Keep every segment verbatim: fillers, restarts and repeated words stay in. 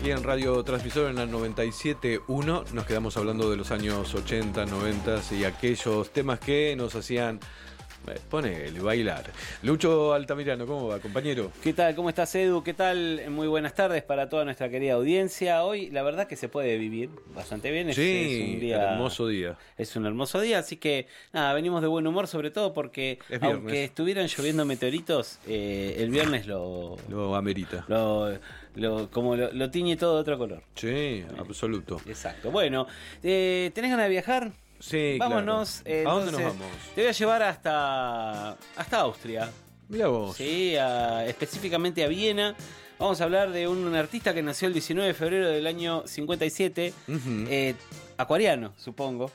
aquí en Radio Transmisor en la noventa y siete punto uno. Nos quedamos hablando de los años ochenta, noventa y aquellos temas que nos hacían eh, ponele, bailar. Lucho Altamirano, ¿cómo va, compañero? ¿Qué tal? ¿Cómo estás, Edu? ¿Qué tal? Muy buenas tardes para toda nuestra querida audiencia. Hoy la verdad que se puede vivir bastante bien. Es, Sí, es un día, hermoso día. Es un hermoso día, así que nada, venimos de buen humor, sobre todo porque aunque estuvieran lloviendo meteoritos, eh, el viernes lo... Lo amerita. Lo, lo, como lo, lo tiñe todo de otro color. Sí, eh, absoluto. Exacto. Bueno, eh, ¿tenés ganas de viajar? Sí, vámonos. Claro. Eh, ¿A dónde entonces, nos vamos? Te voy a llevar hasta, hasta Austria. Mira vos. Sí, a, específicamente a Viena. Vamos a hablar de un artista que nació el diecinueve de febrero del año cincuenta y siete. Uh-huh. eh, acuariano, supongo.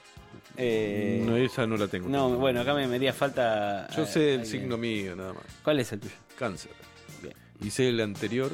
Eh, no, esa no la tengo. No, también. Bueno, acá me, me haría falta... Yo sé el signo mío, nada más. ¿Cuál es el tuyo? Cáncer. Bien. Y sé el anterior,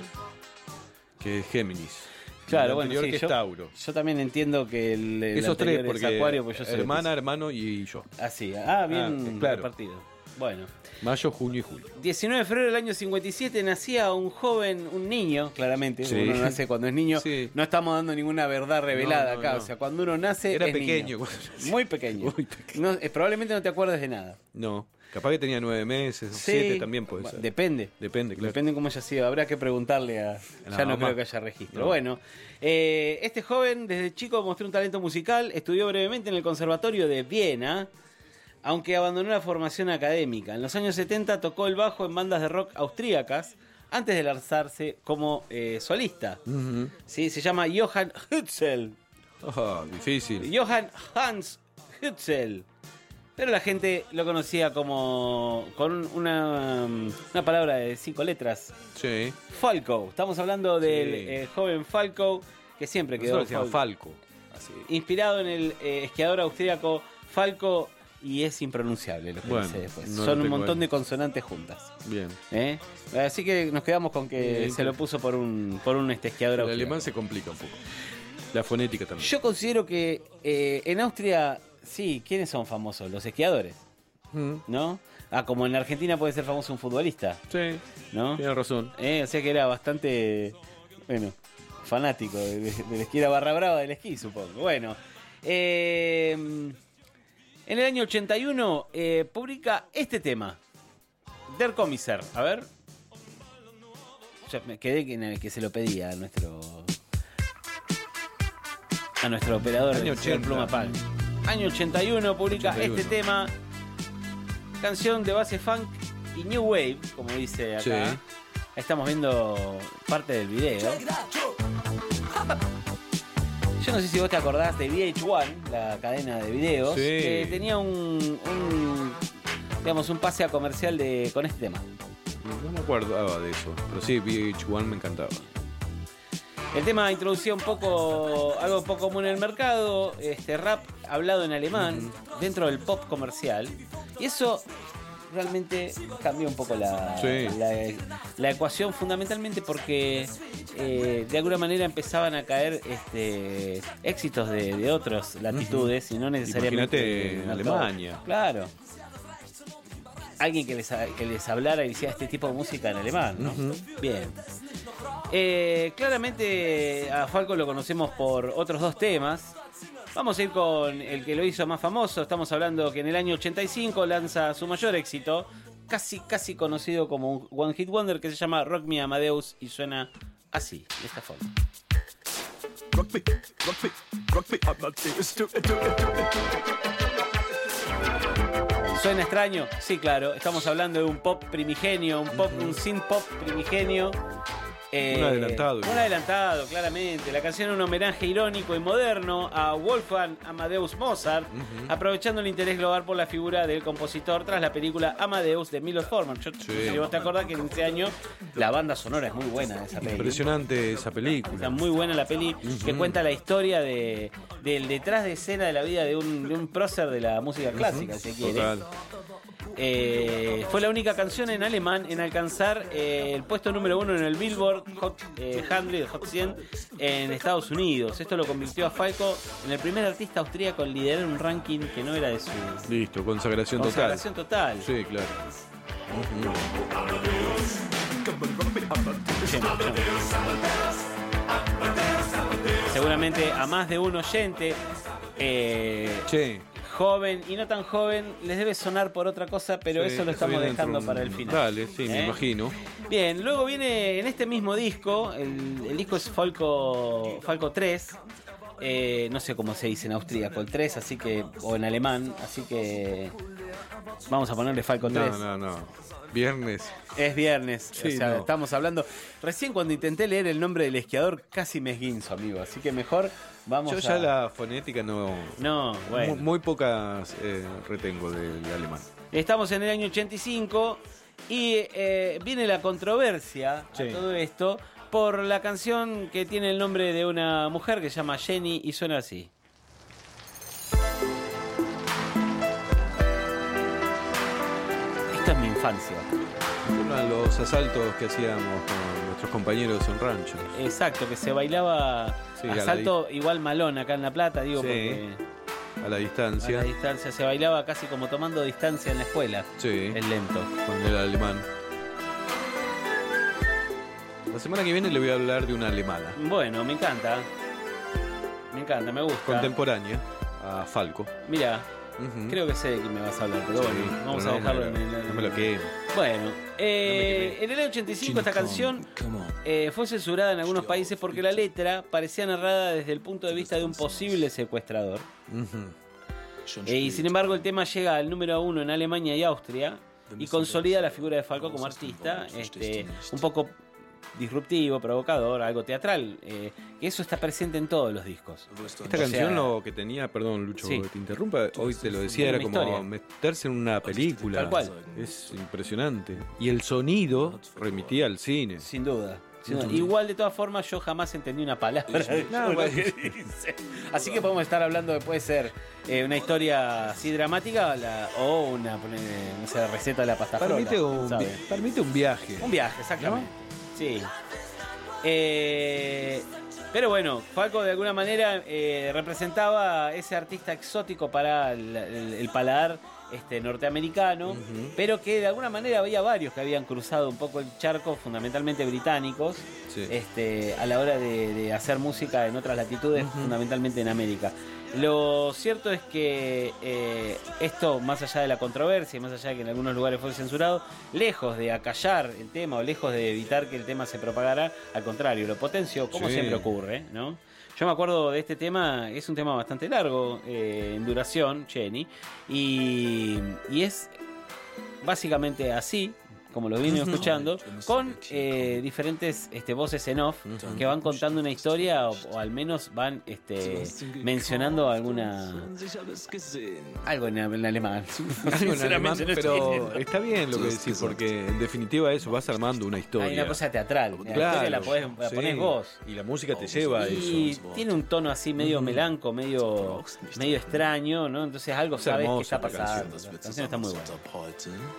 que es Géminis. Claro, el bueno, anterior sí, que yo, es Tauro. Yo también entiendo que el, el Esos tres, porque es Acuario, pues yo soy hermana, hermano y yo. Así, ah, bien ah, claro. repartido. Bueno. Mayo, junio y julio. diecinueve de febrero del año cincuenta y siete nacía un joven, un niño, claramente. Sí. Uno nace cuando es niño. Sí. No estamos dando ninguna verdad revelada no, no, acá. No. O sea, cuando uno nace. Era es pequeño. Niño. Muy pequeño. Muy pequeño. No, eh, probablemente no te acuerdes de nada. No. Capaz que tenía nueve meses, sí. siete también puede bueno, ser. Depende. Depende, claro. Depende cómo haya sido. Habrá que preguntarle a. Ya no creo que haya registro. No. Bueno, eh, este joven desde chico mostró un talento musical. Estudió brevemente en el Conservatorio de Viena, aunque abandonó la formación académica. En los años setenta tocó el bajo en bandas de rock austríacas antes de lanzarse como eh, solista. Uh-huh. ¿Sí? Se llama Johann Hützel. Oh, difícil. Johann Hans Hützel. Pero la gente lo conocía como con una, una palabra de cinco letras. Sí. Falco. Estamos hablando del sí. eh, joven Falco, que siempre quedó Falco. Falco. Así. Inspirado en el eh, esquiador austríaco Falco. Y es impronunciable lo que bueno, dice después. No Son un montón de consonantes juntas. Bien. ¿Eh? Así que nos quedamos con que sí, se lo puso por un por un este esquiador austríaco. El alemán se complica un poco. La fonética también. Yo considero que eh, en Austria, sí, ¿quiénes son famosos? Los esquiadores. Mm. ¿No? Ah, como en Argentina puede ser famoso un futbolista. Sí. ¿No? Tienes razón. Eh, o sea que era bastante, bueno, fanático del de, de esquí, era barra brava del esquí, supongo. Bueno. Eh... En el año ochenta y uno eh, publica este tema, Der Kommissar. A ver. Ya me quedé en el que se lo pedía a nuestro a nuestro operador, año el señor Pluma Pal. Año ochenta y uno publica ochenta y uno. Este tema, canción de base funk y new wave, como dice acá. Sí. Estamos viendo parte del video. Yo no sé si vos te acordás de V H uno, la cadena de videos, sí. que tenía un, un digamos un pase a comercial de con este tema. No me acordaba de eso, pero sí, V H uno me encantaba. El tema introducía un poco algo poco común en el mercado, este rap hablado en alemán, uh-huh. dentro del pop comercial, y eso realmente cambió un poco la, sí. la, la ecuación, fundamentalmente porque eh, de alguna manera empezaban a caer este, éxitos de, de otras latitudes, uh-huh. y no necesariamente en Alemania. Claro. Alguien que les, que les hablara y decía este tipo de música en alemán, ¿no? Uh-huh. Bien. Eh, claramente a Falco lo conocemos por otros dos temas. Vamos a ir con el que lo hizo más famoso. Estamos hablando que en el año ochenta y cinco lanza su mayor éxito, casi casi conocido como un One Hit Wonder, que se llama Rock Me Amadeus, y suena así, de esta forma. Rock me, rock me, rock me, Amadeus. ¿Suena extraño? Sí, claro. Estamos hablando de un pop primigenio, un pop, un synth pop primigenio. Eh, un adelantado. Un adelantado, claramente. La canción es un homenaje irónico y moderno a Wolfgang Amadeus Mozart, uh-huh. aprovechando el interés global por la figura del compositor tras la película Amadeus de Milos Forman. Yo, sí. Si vos te acordás que en ese año la banda sonora es muy buena de esa película. Impresionante esa película. Está muy buena la peli, uh-huh. que cuenta la historia de del detrás de escena de la vida de un, de un prócer de la música clásica, uh-huh. si quiere. Total. Eh, fue la única canción en alemán en alcanzar eh, el puesto número uno en el Billboard Hot, eh, cien, Hot cien en Estados Unidos. Esto lo convirtió a Falco en el primer artista austríaco en liderar un ranking que no era de su... Listo, consagración, consagración total. total. Sí, claro. Uh-huh. Sí, no, no. seguramente a más de un oyente eh, Sí. joven y no tan joven les debe sonar por otra cosa, pero Sí, eso lo estamos viene dejando dentro de para un- el final. Dale, sí, me ¿Eh? imagino. Bien, luego viene en este mismo disco, el, el disco es Falco, Falco tres, eh, no sé cómo se dice en austríaco, el tres, así que, o en alemán, así que vamos a ponerle Falco tres. No, no, no. Viernes. Es viernes, Sí, o sea, no. estamos hablando. Recién cuando intenté leer el nombre del esquiador casi me esguinzo, amigo, así que mejor vamos Yo a... ya la fonética no. No, bueno. Muy, muy pocas eh, retengo del alemán. Estamos en el año ochenta y cinco y eh, viene la controversia Sí. a todo esto por la canción que tiene el nombre de una mujer que se llama Jenny y suena así. Esta es mi infancia. Eran los asaltos que hacíamos con nuestros compañeros en rancho. Exacto, que se bailaba Sí, a la asalto igual malón acá en La Plata, digo, Sí. porque A la a distancia. la distancia se bailaba casi como tomando distancia en la escuela. Sí. Es lento. Con el alemán. La semana que viene le voy a hablar de una alemana. Bueno, me encanta. Me encanta, me gusta. Contemporánea a Falco. Mira, Ujú. creo que sé de quién me vas a hablar, pero Sí, bueno, vamos pero a no dejarlo me en lo- el... No me lo queme. Bueno, eh, quemé. en el año ochenta y cinco esta canción eh, fue censurada en algunos países porque la letra parecía narrada desde el punto de vista de un posible secuestrador. Ujú. Eh, y sin embargo el tema llega al número uno en Alemania y Austria y consolida la figura de Falco como artista, este, un poco disruptivo, provocador, algo teatral, eh, que eso está presente en todos los discos. Esta O canción sea, lo que tenía, perdón Lucho, Sí. que te interrumpa, hoy te lo decía, Tiene era una como historia. meterse en una película. Tal cual. Es impresionante. Y el sonido remitía al cine. Sin duda. sin duda. Igual de todas formas yo jamás entendí una palabra de No, todo lo bueno. que dice. Así que podemos estar hablando de puede ser eh, una historia así dramática la- o una ponele, no sé, receta de la pasta frola, Permite un, ¿quién sabe? vi- permite un viaje. Un viaje, exactamente. Sí. Eh, pero bueno, Falco de alguna manera eh, representaba ese artista exótico para el, el- el paladar este, norteamericano, Ujú. pero que de alguna manera había varios que habían cruzado un poco el charco, fundamentalmente británicos, Sí. este, a la hora de, de hacer música en otras latitudes, Ujú. fundamentalmente en América. Lo cierto es que eh, esto, más allá de la controversia y más allá de que en algunos lugares fue censurado, lejos de acallar el tema o lejos de evitar que el tema se propagara, al contrario, lo potenció, como Sí. siempre ocurre, ¿no? Yo me acuerdo de este tema, es un tema bastante largo eh, en duración, Jenny, y, y es básicamente así, como lo vine escuchando, con eh, diferentes este, voces en off que van contando una historia o, o al menos van este, mencionando alguna algo en, en alemán. Algo en Sinceramente, alemán, no pero estoy- está bien lo que decís, porque en definitiva eso, vas armando una historia. hay una cosa teatral, la Claro, historia la, podés, la sí. ponés vos. Y la música te lleva a Y eso. tiene un tono así medio melanco, medio, medio extraño, ¿no? Entonces algo Es sabes que hermosa está esta pasando. canción. La canción está muy buena.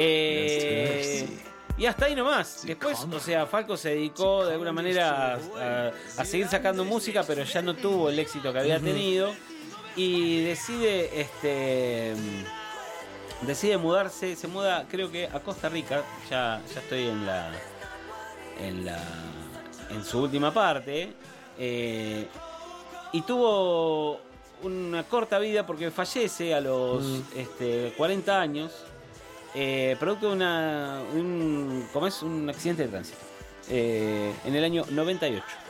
Eh, y hasta ahí nomás. Después, o sea, Falco se dedicó de alguna manera a, a- a seguir sacando música, pero ya no tuvo el éxito que había tenido. Y decide, este, decide mudarse, se muda, creo que a Costa Rica. Ya, ya estoy en la, en la, en su última parte. Eh, y tuvo una corta vida porque fallece a los Mm. este, cuarenta años. Eh, producto de una, un, ¿cómo es? Un accidente de tránsito eh, en el año noventa y ocho.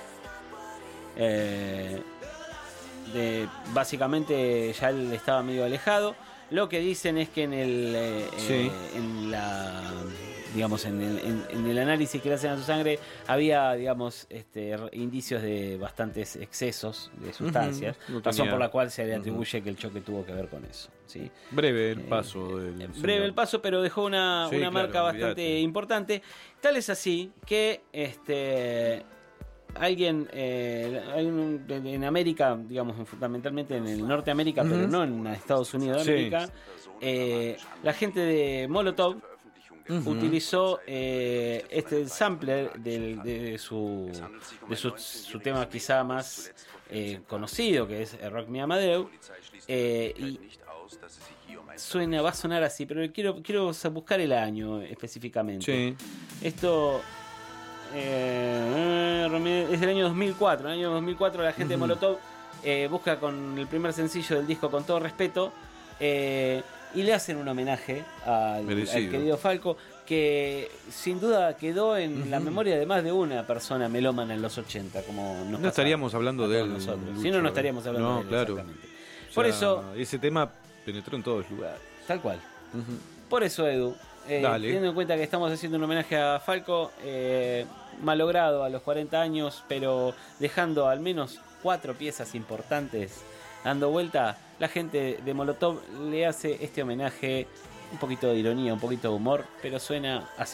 Eh, de, básicamente ya él estaba medio alejado. Lo que dicen es que en el eh, Sí. eh, en la digamos en el, en, en el análisis que le hacen a su sangre había digamos este, indicios de bastantes excesos de sustancias, Ujú, no razón tenía- por la cual se le atribuye que el choque tuvo que ver con eso, ¿sí? Breve el Eh, paso del Breve el paso, pero dejó una, Sí, una claro, marca bastante olvídate. importante. Tal es así que este alguien eh, hay un- en América, digamos, fundamentalmente en el Norteamérica, pero Ujú. no en Estados Unidos de Sí. América, eh, la gente de Molotov Ujú. utilizó eh, este sampler del- de, su, de su, su tema quizá más eh, conocido, que es Rock Me Amadeu, eh, y suena, va a sonar así, pero quiero, quiero buscar el año específicamente. Sí. Esto eh, es del año dos mil cuatro. En el año dos mil cuatro la gente uh-huh. de Molotov eh, busca con el primer sencillo del disco Con Todo Respeto eh, y le hacen un homenaje al, al querido Falco, que sin duda quedó en uh-huh. la memoria de más de una persona melómana en los ochenta, como nos no estaríamos hablando de él nosotros. Lucho, Si no, no estaríamos hablando no, de él. Claro. Exactamente. O Por sea, eso ese tema penetró en todos los lugares. Tal cual. Uh-huh. Por eso, Edu, eh, teniendo en cuenta que estamos haciendo un homenaje a Falco, eh, malogrado a los cuarenta años, pero dejando al menos cuatro piezas importantes dando vuelta, la gente de Molotov le hace este homenaje, un poquito de ironía, un poquito de humor, pero suena así.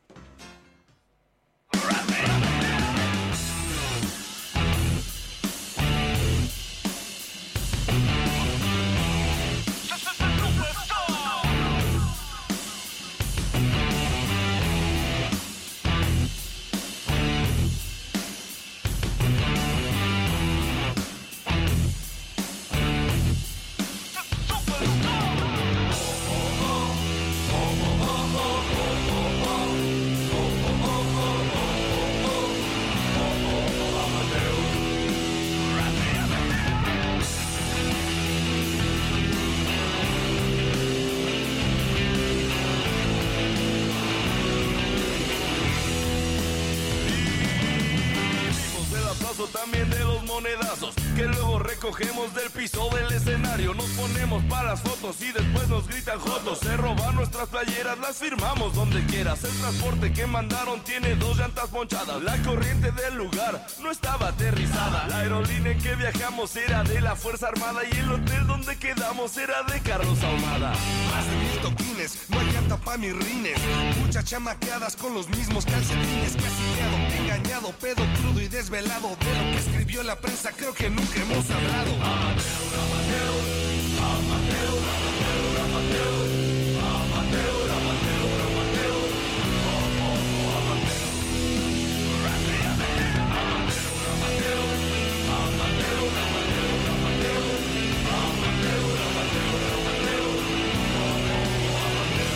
También de los monedazos que luego recogemos del piso del escenario. Nos ponemos para las fotos y después nos gritan jotos. Se roban nuestras playeras, las firmamos donde quieras. El transporte que mandaron tiene dos llantas ponchadas. La corriente del lugar no estaba aterrizada. La aerolínea en que viajamos era de la Fuerza Armada y el hotel donde quedamos era de Carlos Ahumada. Más de mil toquines, no hay llanta pa' mis rines. Muchas chamaqueadas con los mismos calcetines. Casillado, engañado, pedo crudo y desvelado. De lo que escribió la prensa creo que nunca hemos hablado. Amateur, amateur, amateur, amateur, amateur, amateur, amateur, amateur, oh, oh, oh, amateur. Amateur, amateur, amateur, amateur, amateur, amateur, amateur, amateur, oh, oh, amateur.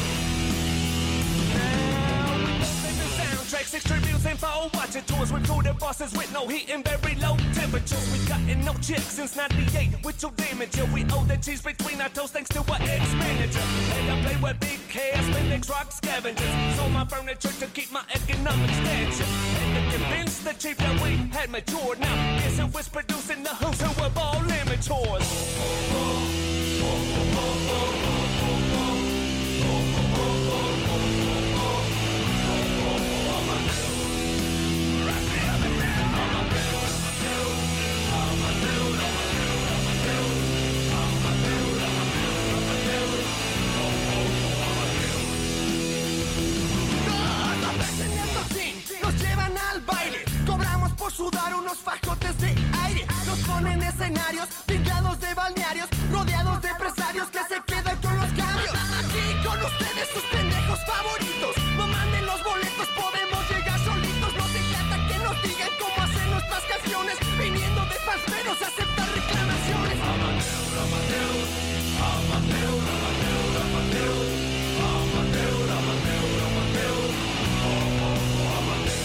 Now we don't make the soundtracks, extreme music for watching tours with crew that bosses with no heat and very low temperatures. We gotten no chicks since ninety-eight with your damage. Yeah, we owe the cheese between our toes thanks to our expenditure. And I play with big cash, Spindex rock scavengers. Sold my furniture to keep my economic stature. And to convince the chief that we had matured. Now, guess who was producing the who's who of all amateurs? Oh, oh, oh, oh, oh, oh, por sudar unos fajotes de aire. Nos ponen escenarios, pintados de balnearios, rodeados de empresarios que se quedan con los cambios. Aquí con ustedes sus pendejos favoritos. No manden los boletos, podemos llegar solitos. Nos encanta que nos digan cómo hacen nuestras canciones, viniendo de pasmeros a aceptar reclamaciones. Amateur, amateur, amateur, amateur, amateur, amateur, amateur, amateur, oh, oh, oh, amateur.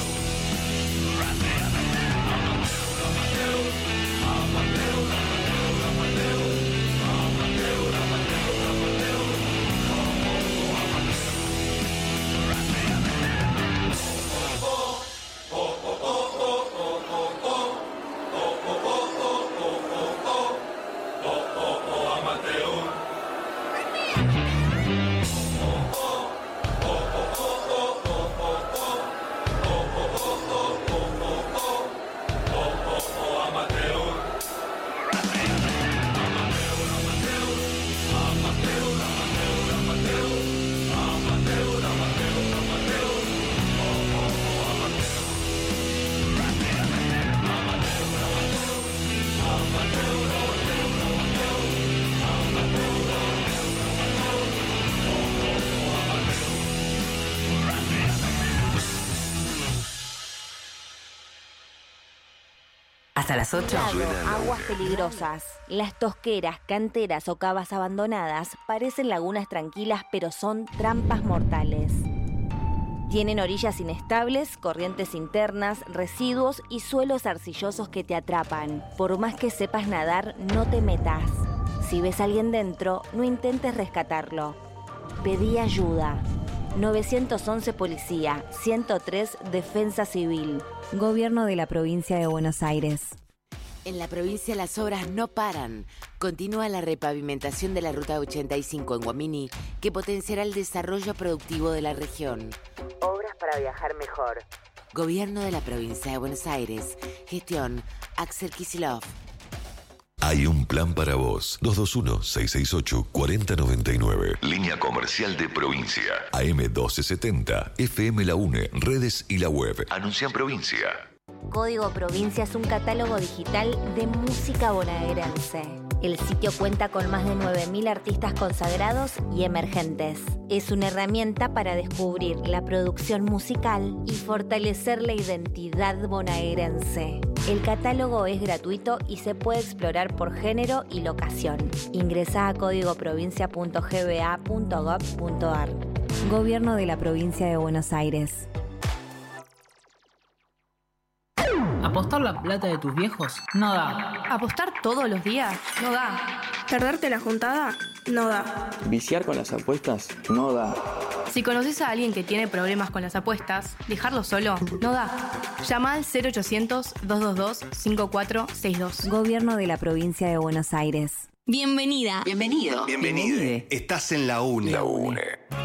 Hasta las ocho. Lago, aguas peligrosas. Las tosqueras, canteras o cavas abandonadas parecen lagunas tranquilas, pero son trampas mortales. Tienen orillas inestables, corrientes internas, residuos y suelos arcillosos que te atrapan. Por más que sepas nadar, no te metas. Si ves a alguien dentro, no intentes rescatarlo. Pedí ayuda. nueve once Policía, ciento tres Defensa Civil. Gobierno de la Provincia de Buenos Aires. En la provincia las obras no paran. Continúa la repavimentación de la Ruta ochenta y cinco en Guamini, que potenciará el desarrollo productivo de la región. Obras para viajar mejor. Gobierno de la Provincia de Buenos Aires. Gestión Axel Kicillof. Hay un plan para vos. dos dos uno, seis seis ocho, cuatro cero nueve nueve. Línea comercial de provincia. A M doce setenta. F M La UNE. Redes y la web. Anuncia en provincia. Código Provincia es un catálogo digital de música bonaerense. El sitio cuenta con más de nueve mil artistas consagrados y emergentes. Es una herramienta para descubrir la producción musical y fortalecer la identidad bonaerense. El catálogo es gratuito y se puede explorar por género y locación. Ingresá a código provincia punto g b a punto gov punto a r. Gobierno de la Provincia de Buenos Aires. ¿Apostar la plata de tus viejos? No da. ¿Apostar todos los días? No da. ¿Perderte la juntada? No da. ¿Viciar con las apuestas? No da. Si conoces a alguien que tiene problemas con las apuestas, dejarlo solo no da. Llama al cero ochocientos, dos dos dos, cinco cuatro seis dos. Gobierno de la Provincia de Buenos Aires. Bienvenida. Bienvenido. Bienvenide. Estás en la UNE. La UNE.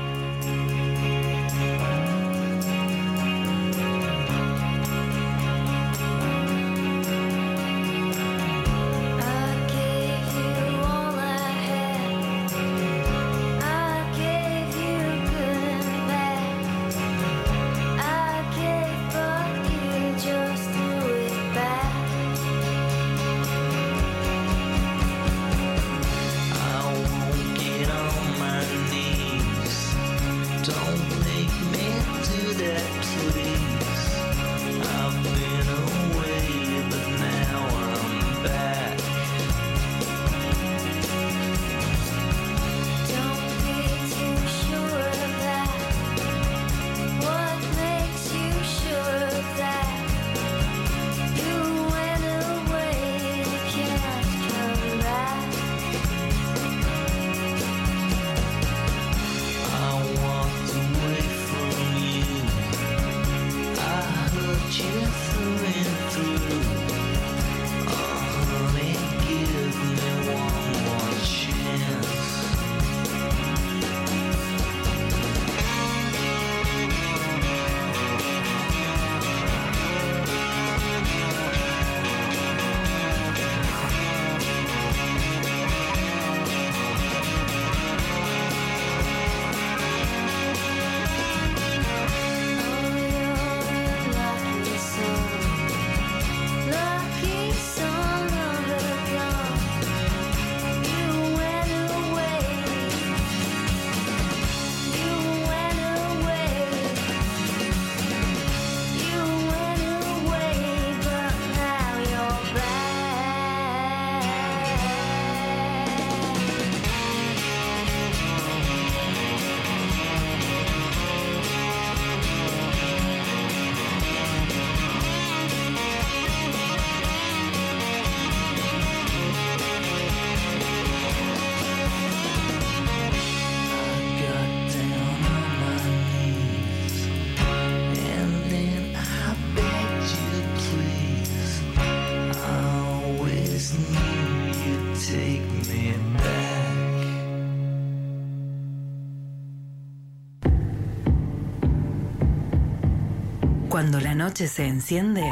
Cuando la noche se enciende,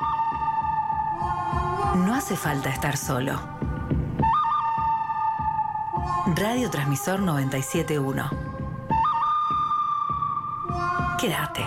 no hace falta estar solo. Radio Transmisor noventa y siete punto uno. Quédate.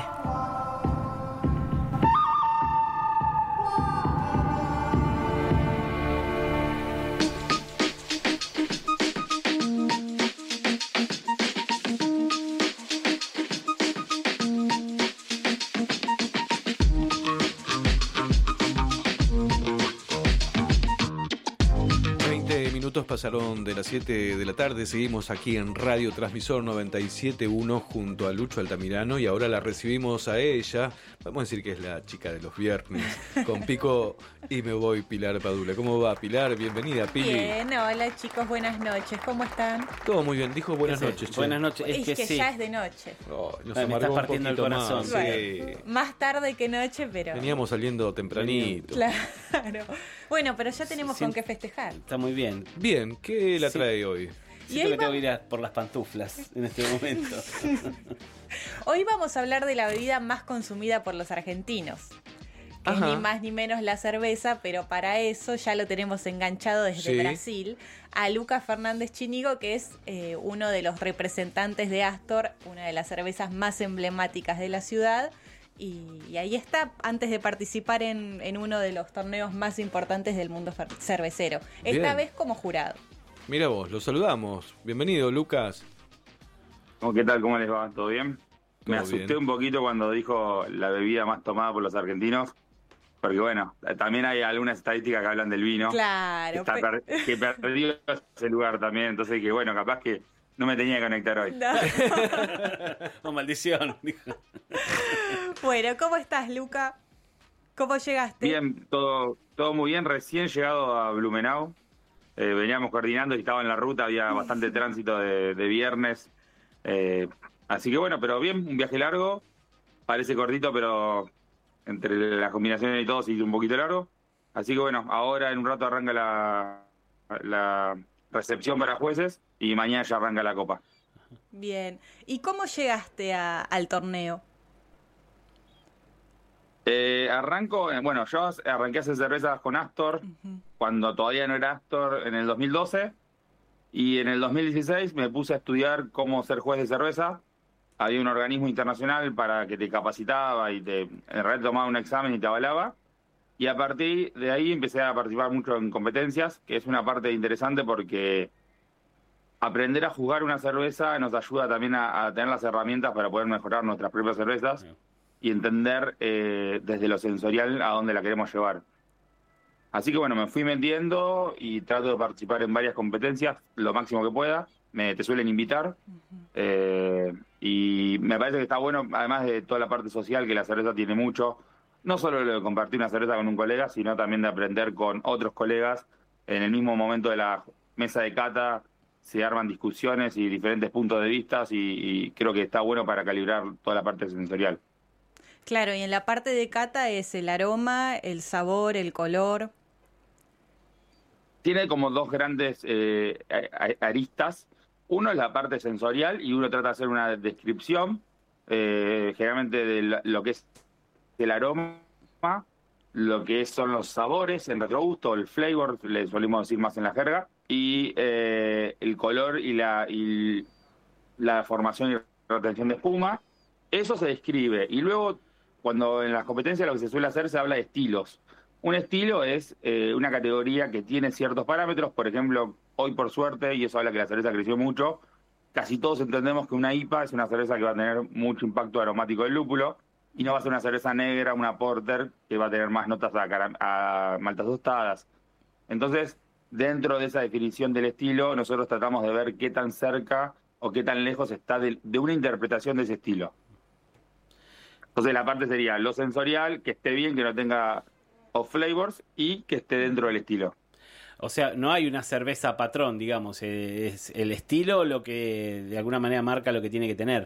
minutos pasaron de las siete de la tarde. Seguimos aquí en Radio Transmisor noventa y siete punto uno junto a Lucho Altamirano y ahora la recibimos a ella. Vamos a decir que es la chica de los viernes. Con Pico y me voy, Pilar Padula. ¿Cómo va, Pilar? Bienvenida, Pili. Bien, hola chicos, buenas noches. ¿Cómo están? Todo muy bien. Dijo buenas noches. Che. Buenas noches. Es, es que, que sí. ya es de noche. Oh, nos Ay, me estás partiendo el corazón. Más, bueno, sí. Más tarde que noche, pero... Veníamos saliendo tempranito. Claro. Bueno, pero ya tenemos Sí. con qué festejar. Está muy bien. Bien, ¿qué la Sí. trae hoy? Siento que tengo que ir a por las pantuflas en este momento. Hoy vamos a hablar de la bebida más consumida por los argentinos. Que es Ajá. ni más ni menos la cerveza, pero para eso ya lo tenemos enganchado desde Sí. Brasil a Lucas Fernández Chinigo, que es eh, uno de los representantes de Astor, una de las cervezas más emblemáticas de la ciudad. Y, y ahí está, antes de participar en, en uno de los torneos más importantes del mundo fer- cervecero. Esta Bien. vez como jurado. Mira vos, lo saludamos. Bienvenido, Lucas. ¿Cómo, ¿Qué tal? ¿Cómo les va? ¿Todo bien? Me Todo asusté bien. un poquito cuando dijo la bebida más tomada por los argentinos, porque bueno, también hay algunas estadísticas que hablan del vino. Claro. Que, está pe- per- que perdió ese lugar también, entonces que bueno, capaz que no me tenía que conectar hoy. No. Oh, maldición. Bueno, ¿cómo estás, Luca? ¿Cómo llegaste? Bien, todo, todo muy bien, recién llegado a Blumenau. Eh, veníamos coordinando y estaba en la ruta, había bastante tránsito de, de viernes. Eh, así que bueno, pero bien, un viaje largo, parece cortito, pero entre las combinaciones y todo sí un poquito largo. Así que bueno, ahora en un rato arranca la, la recepción para jueces y mañana ya arranca la copa. Bien. ¿Y cómo llegaste a- al torneo? Eh, arranco, eh, bueno, yo arranqué a hacer cervezas con Astor cuando todavía no era Astor en el dos mil doce y en el dos mil dieciséis me puse a estudiar cómo ser juez de cerveza. Había un organismo internacional para que te capacitaba y te en realidad tomaba un examen y te avalaba. Y a partir de ahí empecé a participar mucho en competencias, que es una parte interesante porque aprender a jugar una cerveza nos ayuda también a, a tener las herramientas para poder mejorar nuestras propias cervezas y entender eh, desde lo sensorial a dónde la queremos llevar. Así que bueno, me fui metiendo y trato de participar en varias competencias lo máximo que pueda. Me, te suelen invitar. Eh, y me parece que está bueno, además de toda la parte social que la cerveza tiene mucho, no solo lo de compartir una cerveza con un colega, sino también de aprender con otros colegas. En el mismo momento de la mesa de cata se arman discusiones y diferentes puntos de vista y, y creo que está bueno para calibrar toda la parte sensorial. Claro, y en la parte de cata es el aroma, el sabor, el color. Tiene como dos grandes eh, a- a- aristas. Uno es la parte sensorial y uno trata de hacer una descripción, eh, generalmente de la- lo que es el aroma, lo que son los sabores en retrogusto, el flavor, le solemos decir más en la jerga, y eh, el color y la, y la formación y retención de espuma. Eso se describe. Y luego, cuando en las competencias lo que se suele hacer, se habla de estilos. Un estilo es eh, una categoría que tiene ciertos parámetros. Por ejemplo, hoy por suerte, y eso habla que la cerveza creció mucho, casi todos entendemos que una I P A es una cerveza que va a tener mucho impacto aromático del lúpulo y no va a ser una cerveza negra, una porter, que va a tener más notas a, cara- a maltas tostadas. Entonces, dentro de esa definición del estilo, nosotros tratamos de ver qué tan cerca o qué tan lejos está de, de una interpretación de ese estilo. Entonces la parte sería lo sensorial, que esté bien, que no tenga off flavors y que esté dentro del estilo. O sea, no hay una cerveza patrón, digamos. eh, Es el estilo lo que de alguna manera marca lo que tiene que tener.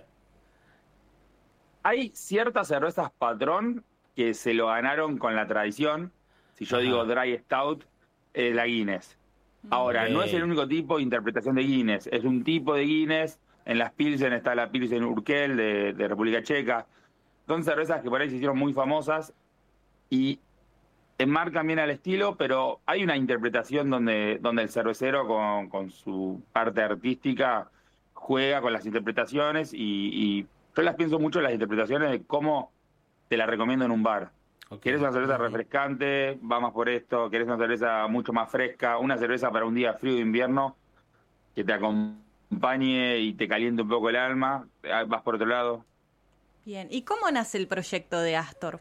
Hay ciertas cervezas patrón que se lo ganaron con la tradición. Si yo Ajá. digo Dry Stout, es la Guinness. Ahora, Ok. no es el único tipo de interpretación de Guinness. Es un tipo de Guinness. En las Pilsen está la Pilsen Urquell de, de República Checa. Son cervezas que por ahí se hicieron muy famosas y enmarcan bien al estilo, pero hay una interpretación donde, donde el cervecero con, con su parte artística juega con las interpretaciones y, y yo las pienso mucho en las interpretaciones de cómo te la recomiendo en un bar. Okay. ¿Querés una cerveza refrescante? Va más por esto. ¿Querés una cerveza mucho más fresca? Una cerveza para un día frío de invierno que te acompañe y te caliente un poco el alma. Vas por otro lado. Bien. ¿Y cómo nace el proyecto de Astor?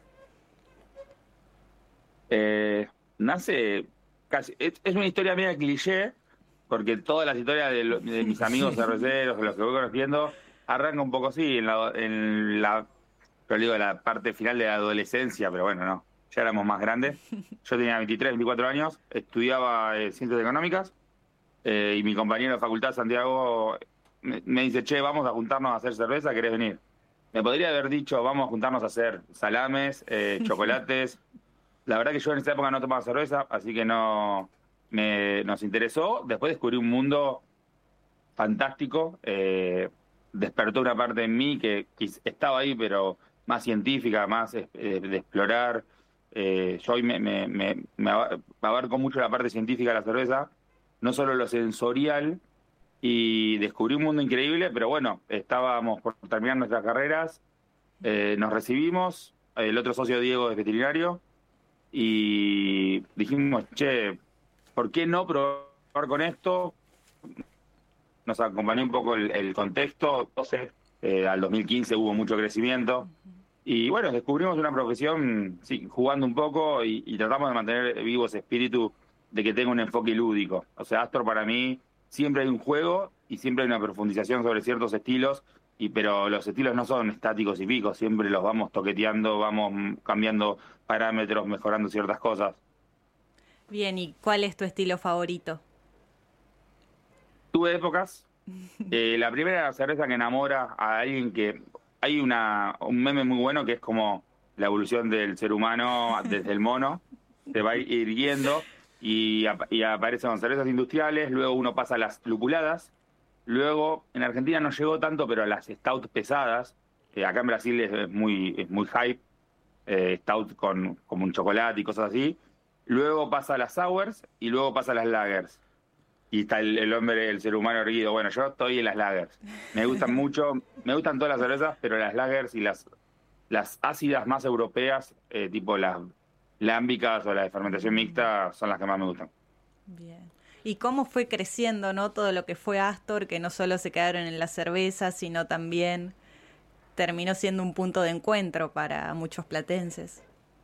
Eh, nace casi... Es, es una historia media cliché, porque todas las historias de, lo, de mis amigos cerveceros, de los que voy conociendo, arranca un poco así, en la, en la, pero digo, la parte final de la adolescencia, pero bueno, no, ya éramos más grandes. Yo tenía veintitrés, veinticuatro años, estudiaba eh, Ciencias Económicas, eh, y mi compañero de facultad, Santiago, me, me dice, che, vamos a juntarnos a hacer cerveza, ¿querés venir? Me podría haber dicho, vamos a juntarnos a hacer salames, eh, chocolates. La verdad que yo en esa época no tomaba cerveza, así que no me, nos interesó. Después descubrí un mundo fantástico, eh, despertó una parte en mí que, que estaba ahí, pero más científica, más eh, de explorar. Eh, yo hoy me, me, me, me abarco mucho la parte científica de la cerveza, no solo lo sensorial, y descubrí un mundo increíble, pero bueno, estábamos por terminar nuestras carreras, eh, nos recibimos, el otro socio Diego es veterinario, y dijimos, che, ¿por qué no probar con esto? Nos acompañó un poco el, el contexto, entonces eh, al dos mil quince hubo mucho crecimiento, y bueno, descubrimos una profesión, sí, jugando un poco, y, y tratamos de mantener vivo ese espíritu de que tenga un enfoque lúdico. O sea, Astor para mí siempre hay un juego y siempre hay una profundización sobre ciertos estilos, y pero los estilos no son estáticos y picos, siempre los vamos toqueteando, vamos cambiando parámetros, mejorando ciertas cosas. Bien, ¿y cuál es tu estilo favorito? Tuve épocas. Eh, la primera cerveza que enamora a alguien que... Hay una un meme muy bueno que es como la evolución del ser humano desde el mono, se va a ir yendo y, ap y aparecen cervezas industriales, luego uno pasa a las lupuladas, luego en Argentina no llegó tanto, pero a las stout pesadas, eh, acá en Brasil es, es muy es muy hype, eh, stout con como un chocolate y cosas así, luego pasa a las sours y luego pasa a las lagers. Y está el, el hombre, el ser humano erguido. Bueno, yo estoy en las lagers. Me gustan mucho, me gustan todas las cervezas, pero las lagers y las las ácidas más europeas, eh, tipo las lámbicas o las de fermentación mixta, son las que más me gustan. Bien. ¿Y cómo fue creciendo, no, todo lo que fue Astor, que no solo se quedaron en la cerveza, sino también terminó siendo un punto de encuentro para muchos platenses?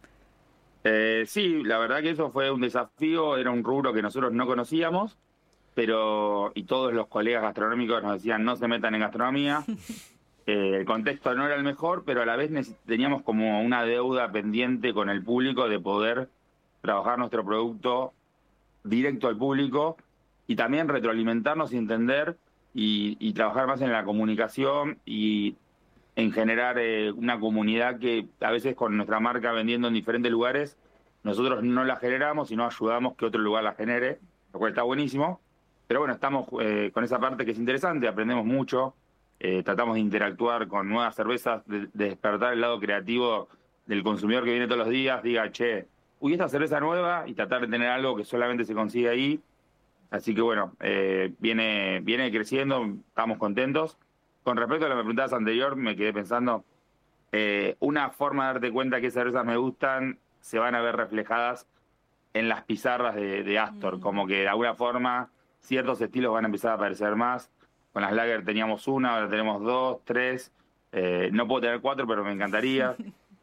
Eh, sí, la verdad que eso fue un desafío, era un rubro que nosotros no conocíamos, pero y todos los colegas gastronómicos nos decían no se metan en gastronomía. Eh, el contexto no era el mejor, pero a la vez teníamos como una deuda pendiente con el público de poder trabajar nuestro producto directo al público y también retroalimentarnos y entender y, y trabajar más en la comunicación y en generar eh, una comunidad que a veces con nuestra marca vendiendo en diferentes lugares, nosotros no la generamos, sino ayudamos que otro lugar la genere, lo cual está buenísimo. Pero bueno, estamos eh, con esa parte que es interesante, aprendemos mucho, eh, tratamos de interactuar con nuevas cervezas, de, de despertar el lado creativo del consumidor que viene todos los días, diga, che, uy, esta cerveza nueva, y tratar de tener algo que solamente se consigue ahí. Así que bueno, eh, viene, viene creciendo, estamos contentos. Con respecto a lo que me preguntabas anterior, me quedé pensando, eh, una forma de darte cuenta qué cervezas me gustan se van a ver reflejadas en las pizarras de, de Astor, mm. como que de alguna forma ciertos estilos van a empezar a aparecer más. Con las lager teníamos una, ahora tenemos dos, tres, eh, no puedo tener cuatro, pero me encantaría.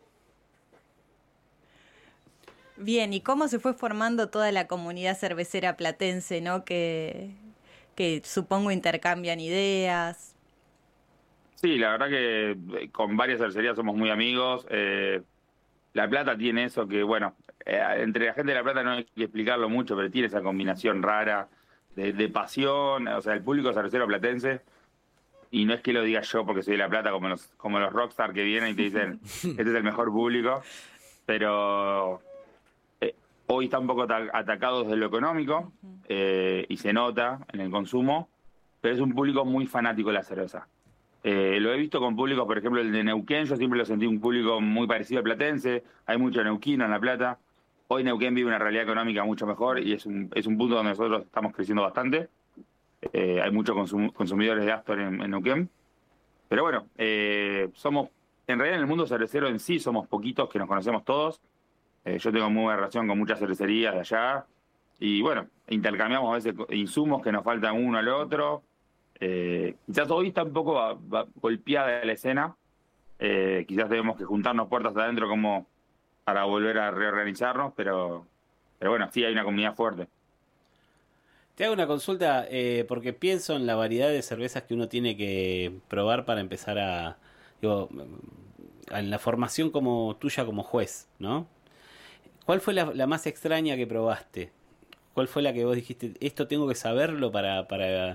Bien, ¿y cómo se fue formando toda la comunidad cervecera platense, ¿no? Que, que supongo intercambian ideas. Sí, la verdad que con varias cervecerías somos muy amigos. Eh, La Plata tiene eso que, bueno, eh, entre la gente de La Plata no hay que explicarlo mucho, pero tiene esa combinación rara de, de pasión, o sea, el público cervecero platense, y no es que lo diga yo porque soy de La Plata, como los, como los rockstar que vienen y te dicen, este es el mejor público, pero eh, hoy está un poco atacado desde lo económico, eh, y se nota en el consumo, pero es un público muy fanático de la cerveza. Eh, lo he visto con públicos, por ejemplo, el de Neuquén, yo siempre lo sentí un público muy parecido al platense, hay mucho neuquino en La Plata. Hoy Neuquén vive una realidad económica mucho mejor y es un, es un punto donde nosotros estamos creciendo bastante. Eh, hay muchos consum consumidores de Astor en, en Neuquén. Pero bueno, eh, somos, en realidad en el mundo cervecero en sí somos poquitos que nos conocemos todos. Eh, yo tengo muy buena relación con muchas cervecerías de allá. Y bueno, intercambiamos a veces insumos que nos faltan uno al otro. Eh, quizás hoy está un poco va, va golpeada la escena, eh, quizás tenemos que juntarnos puertas adentro como para volver a reorganizarnos, pero, pero bueno, sí hay una comunidad fuerte. Te hago una consulta, eh, porque pienso en la variedad de cervezas que uno tiene que probar para empezar a... Digo, en la formación como tuya como juez, ¿no? ¿Cuál fue la, la más extraña que probaste? ¿Cuál fue la que vos dijiste, esto tengo que saberlo para... para...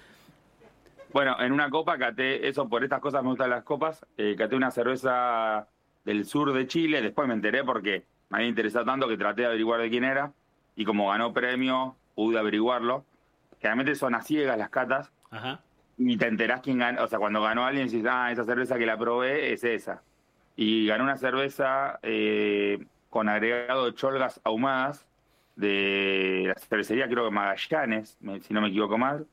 Bueno, en una copa caté, eso por estas cosas me gustan las copas, eh, caté una cerveza del sur de Chile, después me enteré porque me había interesado tanto que traté de averiguar de quién era, y como ganó premio, pude averiguarlo. Generalmente son a ciegas las catas, Ajá. y te enterás quién ganó, o sea, cuando ganó alguien dices, ah, esa cerveza que la probé es esa. Y ganó una cerveza eh, con agregado de cholgas ahumadas de la cervecería, creo que Magallanes, si no me equivoco mal.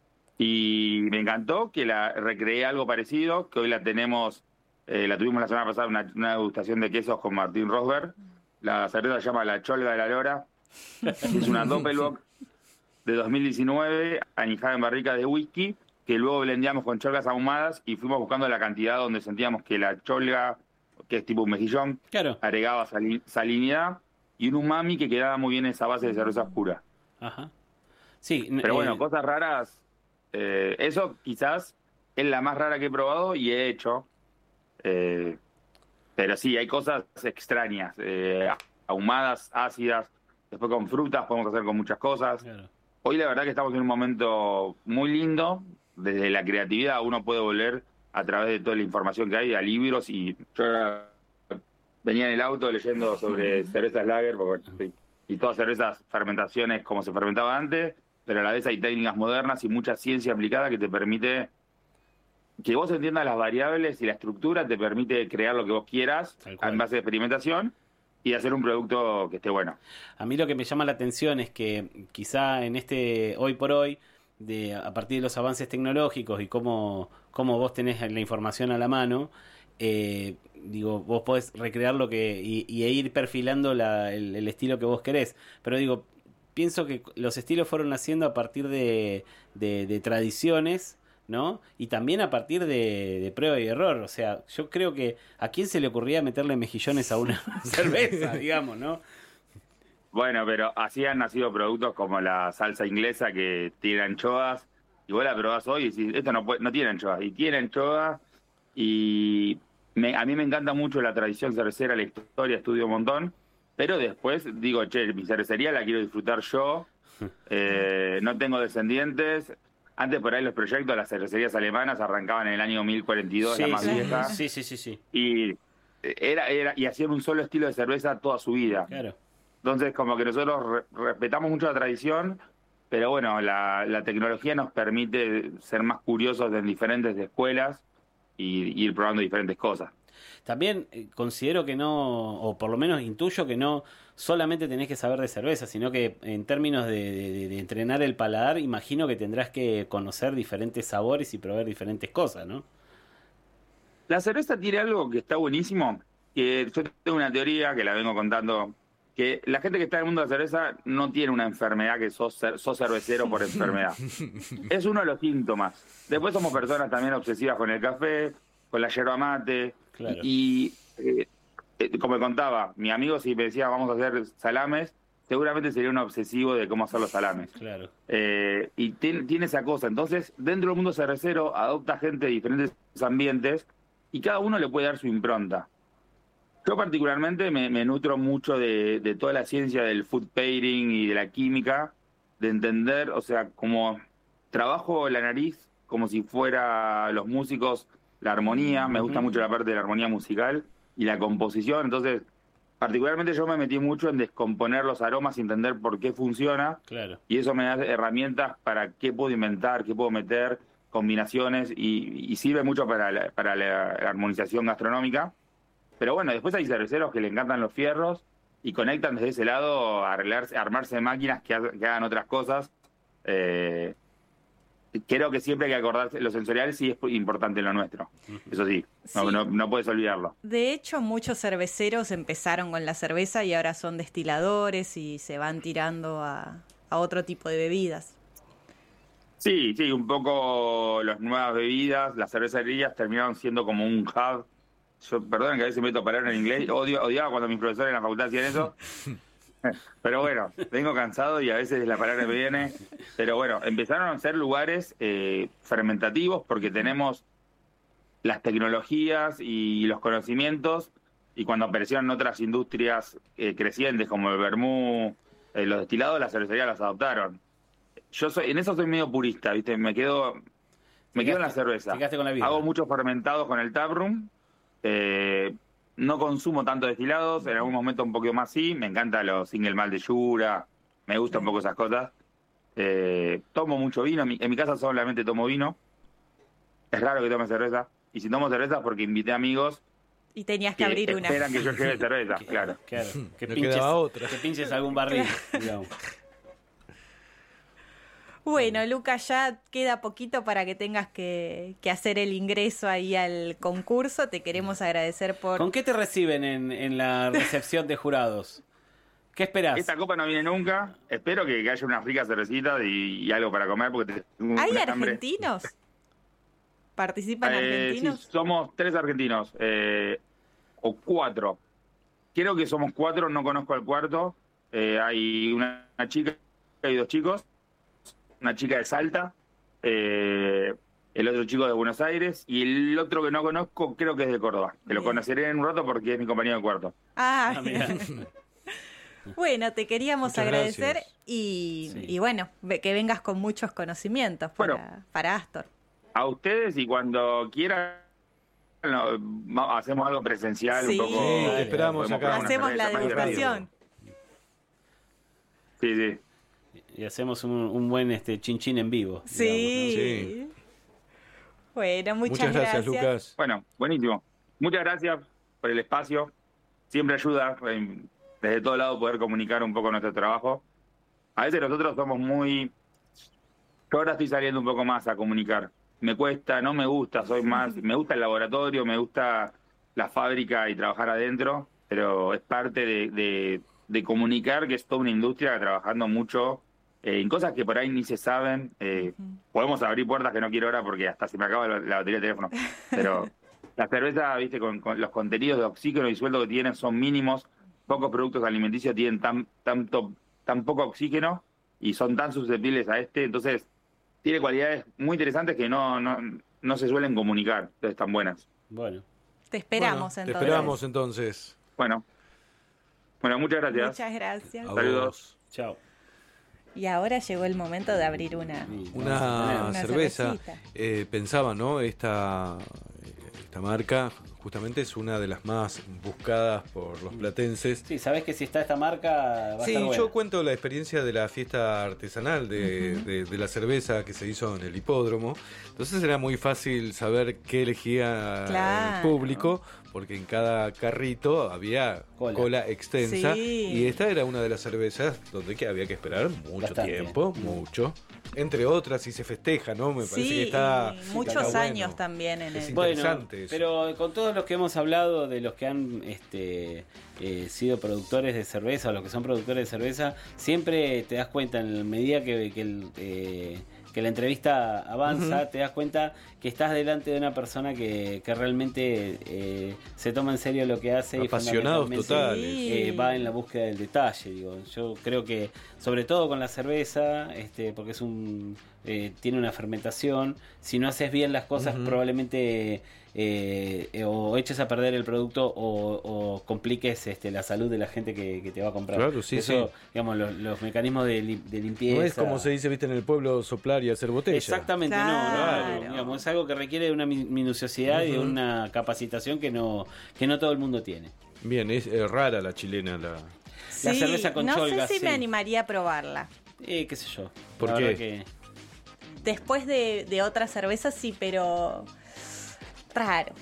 Y me encantó que la recreé algo parecido, que hoy la tenemos, eh, la tuvimos la semana pasada, una, una degustación de quesos con Martín Rosberg. La cerveza se llama La Cholga de la Lora. Es una Doppelbock de dos mil diecinueve, añejada en barrica de whisky, que luego blendeamos con cholgas ahumadas y fuimos buscando la cantidad donde sentíamos que la cholga, que es tipo un mejillón, claro, agregaba sali- salinidad y un umami que quedaba muy bien en esa base de cerveza oscura. Ajá. Sí, pero bueno, eh... cosas raras, eh, eso quizás es la más rara que he probado y he hecho, eh, pero sí, hay cosas extrañas, eh, ahumadas, ácidas, después con frutas podemos hacer con muchas cosas. Claro. Hoy la verdad que estamos en un momento muy lindo, desde la creatividad uno puede volver a través de toda la información que hay, a libros, y yo venía en el auto leyendo sobre cervezas lager, porque, y todas cervezas, fermentaciones como se fermentaba antes, pero a la vez hay técnicas modernas y mucha ciencia aplicada que te permite que vos entiendas las variables y la estructura, te permite crear lo que vos quieras en base de experimentación y hacer un producto que esté bueno. A mí lo que me llama la atención es que quizá en este hoy por hoy, de a partir de los avances tecnológicos y cómo, cómo vos tenés la información a la mano, eh, digo, vos podés recrear lo que y, y ir perfilando la, el, el estilo que vos querés. Pero digo, pienso que los estilos fueron naciendo a partir de, de, de tradiciones, ¿no? Y también a partir de, de prueba y error. O sea, yo creo que ¿a quién se le ocurría meterle mejillones a una cerveza, digamos, no? Bueno, pero así han nacido productos como la salsa inglesa que tiene anchoas, y vos la probás hoy y decís, esto no, puede, no tiene anchoas, y tiene anchoas, y me, a mí me encanta mucho la tradición cervecera, la historia, estudio un montón, pero después digo, che, mi cervecería la quiero disfrutar yo, eh, no tengo descendientes. Antes por ahí los proyectos, las cervecerías alemanas arrancaban en el año mil cuarenta y dos, sí, la más sí, vieja. Sí, sí, sí, sí. Y, era, era, y hacían un solo estilo de cerveza toda su vida. Claro. Entonces, como que nosotros re respetamos mucho la tradición, pero bueno, la, la tecnología nos permite ser más curiosos en diferentes escuelas y, y ir probando diferentes cosas. También eh, considero que no, o por lo menos intuyo que no solamente tenés que saber de cerveza, sino que en términos de, de, de entrenar el paladar, imagino que tendrás que conocer diferentes sabores y probar diferentes cosas, ¿no? La cerveza tiene algo que está buenísimo, que yo tengo una teoría que la vengo contando, que la gente que está en el mundo de la cerveza no tiene una enfermedad que sos, sos cervecero por enfermedad. Es uno de los síntomas. Después somos personas también obsesivas con el café, con la yerba mate. Claro. Y eh, eh, como contaba, mi amigo si me decía vamos a hacer salames, seguramente sería un obsesivo de cómo hacer los salames. Claro. Eh, y tiene, tiene esa cosa. Entonces, dentro del mundo cervecero adopta gente de diferentes ambientes y cada uno le puede dar su impronta. Yo particularmente me, me nutro mucho de, de toda la ciencia del food pairing y de la química, de entender, o sea, como trabajo la nariz como si fuera los músicos, la armonía, me gusta mucho la parte de la armonía musical y la composición, entonces particularmente yo me metí mucho en descomponer los aromas y entender por qué funciona, claro. Y eso me da herramientas para qué puedo inventar, qué puedo meter, combinaciones, y, y sirve mucho para la, para la armonización gastronómica. Pero bueno, después hay cerveceros que le encantan los fierros y conectan desde ese lado a arreglarse, a armarse máquinas que, ha, que hagan otras cosas. Eh, creo que siempre hay que acordarse, lo sensorial sí es importante en lo nuestro. Eso sí, Sí. No, no, no puedes olvidarlo. De hecho, muchos cerveceros empezaron con la cerveza y ahora son destiladores y se van tirando a, a otro tipo de bebidas. Sí, sí, un poco las nuevas bebidas, las cervecerías terminaron siendo como un hub. Yo, perdón que a veces meto palabras en inglés, odio, odiaba cuando mis profesores en la facultad hacían eso. Pero bueno, vengo cansado y a veces la palabra me viene. Pero bueno, empezaron a ser lugares eh, fermentativos porque tenemos las tecnologías y los conocimientos, y cuando aparecieron otras industrias eh, crecientes como el vermú, eh, los destilados, las cervecerías las adoptaron. Yo soy, en eso soy medio purista, ¿viste? Me quedo, me quedo en la cerveza. Con la Hago muchos fermentados con el taproom. Eh, no consumo tanto destilados, en algún momento un poquito más sí. Me encanta los single malt de Jura, me gustan un poco esas cosas. Eh, tomo mucho vino, en mi, en mi casa solamente tomo vino. Es raro que tome cerveza. Y si tomo cerveza es porque invité amigos y tenías que, que abrir una. Esperan que yo lleve cerveza, claro. Claro, que, no pinches, otra. que pinches algún barril, digamos. Bueno, Lucas, ya queda poquito para que tengas que, que hacer el ingreso ahí al concurso. Te queremos agradecer por... ¿Con qué te reciben en, en la recepción de jurados? ¿Qué esperás? Esta copa no viene nunca. Espero que, que haya unas ricas cervecitas y, y algo para comer porque tengo ¿Hay una argentinos? Hambre. ¿Participan eh, argentinos? Sí, somos tres argentinos. Eh, o cuatro. Creo que somos cuatro, no conozco al cuarto. Eh, hay una, una chica y dos chicos. Una chica de Salta, eh, el otro chico de Buenos Aires y el otro que no conozco creo que es de Córdoba. Que lo conoceré en un rato porque es mi compañero de cuarto. Ah, mira. Bueno, te queríamos Muchas agradecer gracias. y, Sí. y bueno, que vengas con muchos conocimientos para, Bueno. para Astor. A ustedes y cuando quieran no, hacemos algo presencial Sí. un poco. Sí, te esperamos podemos acá. probar una Hacemos cerveza, la más divertido. degustación. Sí, sí. Y hacemos un, un buen este chinchín en vivo. Sí. digamos, ¿no? Bueno, muchas, Muchas gracias, Lucas. Bueno, buenísimo. Muchas gracias por el espacio. Siempre ayuda eh, desde todo lado poder comunicar un poco nuestro trabajo. A veces nosotros somos muy... Yo ahora estoy saliendo un poco más a comunicar. Me cuesta, no me gusta, soy más... Me gusta el laboratorio, me gusta la fábrica y trabajar adentro, pero es parte de, de, de comunicar que es toda una industria trabajando mucho eh, en cosas que por ahí ni se saben. Eh, uh-huh. Podemos abrir puertas que no quiero ahora porque hasta se me acaba la, la batería del teléfono. Pero la cerveza, viste, con, con los contenidos de oxígeno y sueldo que tienen son mínimos. Pocos productos alimenticios tienen tan, tanto, tan poco oxígeno y son tan susceptibles a este. Entonces, tiene cualidades muy interesantes que no, no, no se suelen comunicar. Entonces, tan buenas. Bueno. Te esperamos Bueno, entonces. Te esperamos entonces. Bueno. Bueno, muchas gracias. Muchas gracias. Saludos. Chao. Y ahora llegó el momento de abrir una, Una, una cerveza. cervecita. Eh, pensaba, ¿no? Esta, esta marca justamente es una de las más buscadas por los platenses. Sí, sabes que si está esta marca va a Sí, estar buena. yo cuento la experiencia de la fiesta artesanal de, Ujú. de, de la cerveza que se hizo en el hipódromo. Entonces era muy fácil saber qué elegía Claro. el público, porque en cada carrito había Cola. cola, extensa. Sí. Y esta era una de las cervezas donde que había que esperar mucho Bastante. tiempo, mucho. Entre otras, y se festeja, ¿no? Me parece Sí, que está. y muchos está bueno. años también en Es el... Bueno, interesante eso. pero con todos los que hemos hablado, de los que han este, eh, sido productores de cerveza o los que son productores de cerveza, siempre te das cuenta en la medida que, que, el, eh, que la entrevista avanza, Ujú. te das cuenta que estás delante de una persona que, que realmente eh, se toma en serio lo que hace Apasionados y fundamentalmente, totales. eh, va en la búsqueda del detalle. Digo, yo creo que sobre todo con la cerveza, este, porque es un eh, tiene una fermentación, si no haces bien las cosas Ujú. probablemente eh, eh, o eches a perder el producto o, o compliques este, la salud de la gente que, que te va a comprar. Claro, sí, Eso, sí. digamos, los, los mecanismos de, li- de limpieza. No es como se dice, viste, en el pueblo, soplar y hacer botella. Exactamente, Claro. no, no, digamos, es algo que requiere de una mi- minuciosidad y de Ujú. una capacitación que no, que no todo el mundo tiene. Bien, es eh, rara la chilena. La... La Sí, cerveza con no cholga, sé si sí. me animaría a probarla. Eh, qué sé yo. ¿Por La qué? verdad que- Después de, de otras cervezas sí, pero raro.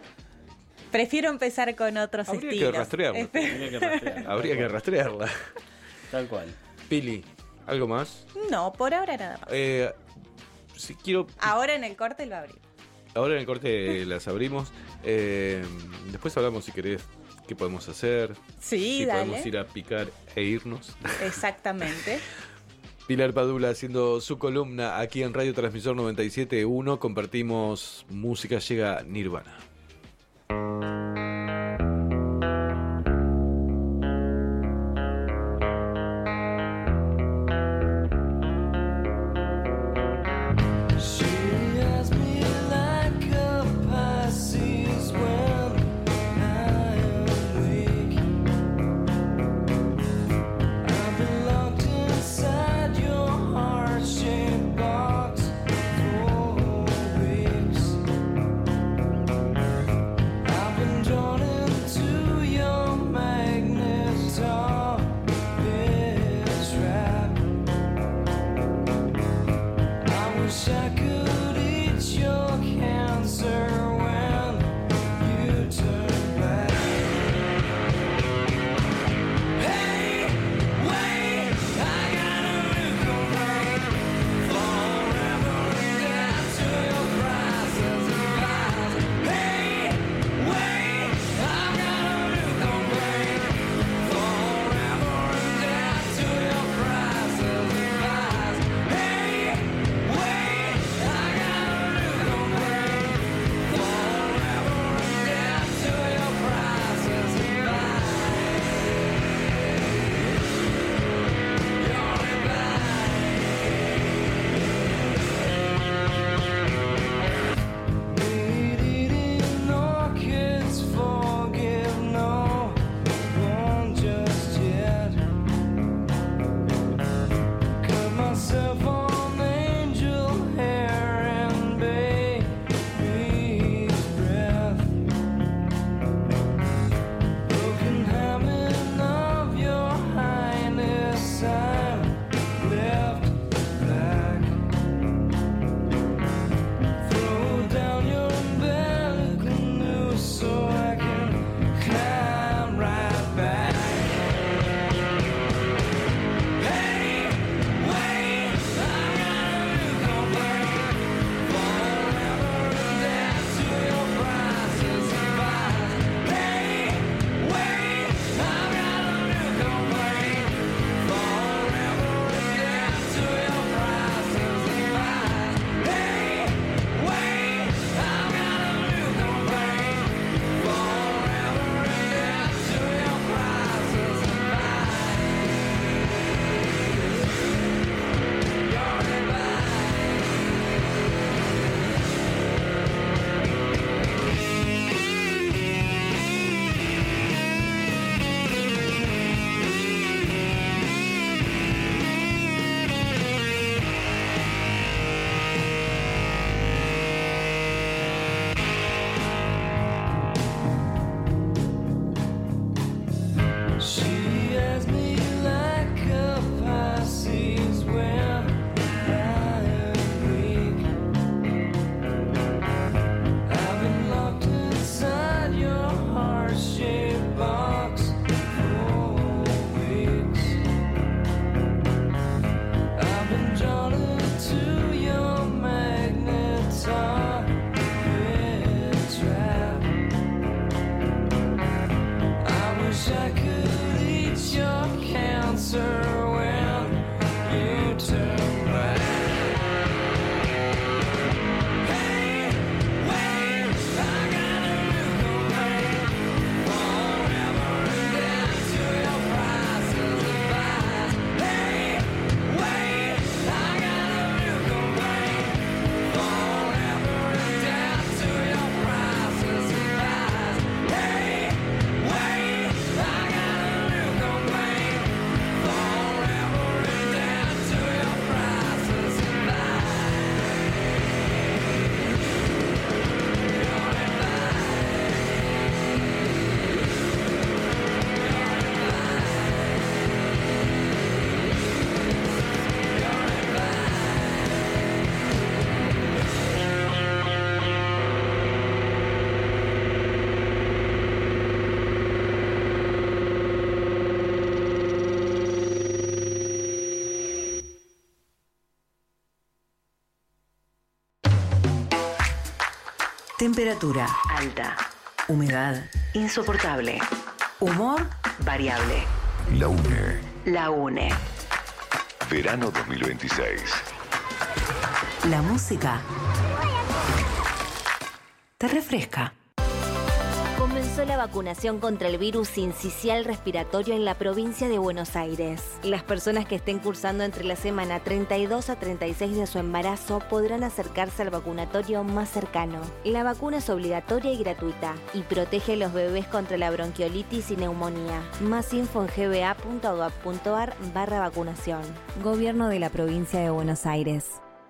Prefiero empezar con otros Habría estilos. que rastrearla. Espe- habría que rastrearla. Habría que rastrearla. Tal cual. Pili, ¿algo más? No, por ahora nada más. Eh, si quiero. Ahora en el corte lo abrí. Ahora en el corte las abrimos. Eh, después hablamos si querés qué podemos hacer. Sí, si dale. podemos ir a picar e irnos. Exactamente. Pilar Padula haciendo su columna aquí en Radio Transmisor noventa y siete punto uno. Compartimos música, llega Nirvana. Temperatura alta. Humedad insoportable. Humor variable. La UNE. La UNE. Verano dos mil veintiséis. La música te refresca. Comenzó la vacunación contra el virus sincicial respiratorio en la provincia de Buenos Aires. Las personas que estén cursando entre la semana treinta y dos a treinta y seis de su embarazo podrán acercarse al vacunatorio más cercano. La vacuna es obligatoria y gratuita y protege a los bebés contra la bronquiolitis y neumonía. Más info en g b a punto gov punto a r barra vacunación. Gobierno de la provincia de Buenos Aires.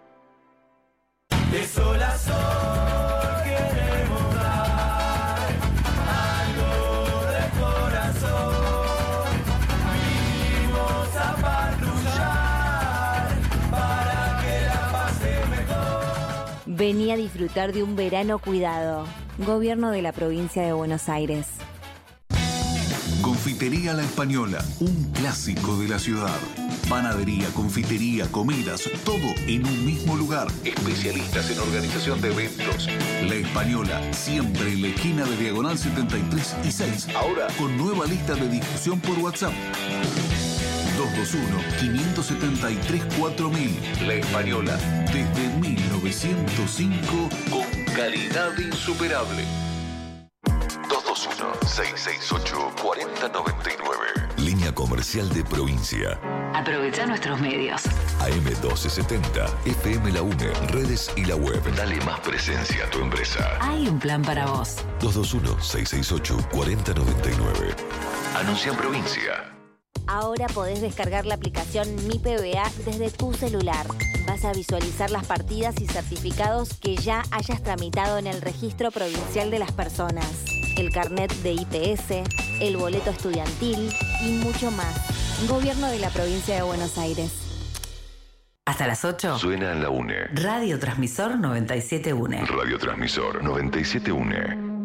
De sol a sol queremos dar algo de corazón. Vinimos a patrullar para que la pase mejor. Vení a disfrutar de un verano cuidado. Gobierno de la provincia de Buenos Aires. Confitería La Española, un clásico de la ciudad. Panadería, confitería, comidas, todo en un mismo lugar. Especialistas en organización de eventos. La Española, siempre en la esquina de Diagonal setenta y tres y seis. Ahora con nueva lista de difusión por WhatsApp. dos dos uno, cinco siete tres, cuatro mil. La Española, desde mil novecientos cinco, con calidad insuperable. dos dos uno, seis seis ocho, cuatro cero nueve nueve. Línea comercial de provincia. Aprovecha nuestros medios. A M doce setenta, F M La UNE, redes y la web. Dale más presencia a tu empresa. Hay un plan para vos. dos dos uno, seis seis ocho, cuatro cero nueve nueve. Anuncia en provincia. Ahora podés descargar la aplicación Mi P B A desde tu celular. Vas a visualizar las partidas y certificados que ya hayas tramitado en el Registro Provincial de las Personas, el carnet de I P S, el boleto estudiantil y mucho más. Gobierno de la provincia de Buenos Aires. Hasta las ocho. Suena en la UNE. Radio Transmisor noventa y siete punto uno. Radio Transmisor noventa y siete punto uno.